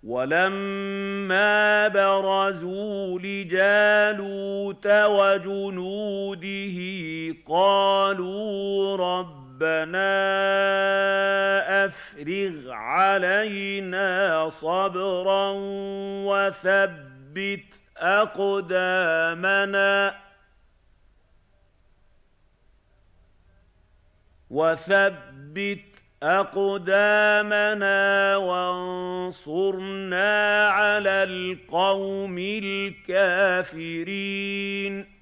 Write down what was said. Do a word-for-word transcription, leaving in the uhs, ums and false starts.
وَلَمَّا بَرَزُوا لِجَالُوتَ وَجُنُودِهِ قَالُوا رَبَّنَا أَفْرِغْ عَلَيْنَا صَبْرًا وَثَبِّتْ أَقْدَامَنَا وَثَبِّتْ أَقْدَامَنَا وَانصُرْنَا عَلَى الْقَوْمِ الْكَافِرِينَ